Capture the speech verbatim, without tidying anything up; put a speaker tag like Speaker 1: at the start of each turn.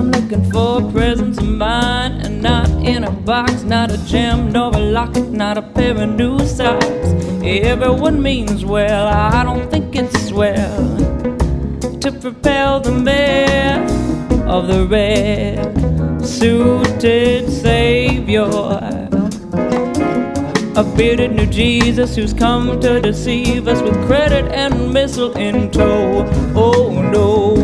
Speaker 1: I'm looking for a presence of mind, and not in a box, not a gem, nor a locket, not a pair of new socks. Everyone means well, I don't think it's swell to propel the myth of the red-suited savior, a bearded new Jesus who's come to deceive us with credit and missile in tow. Oh no.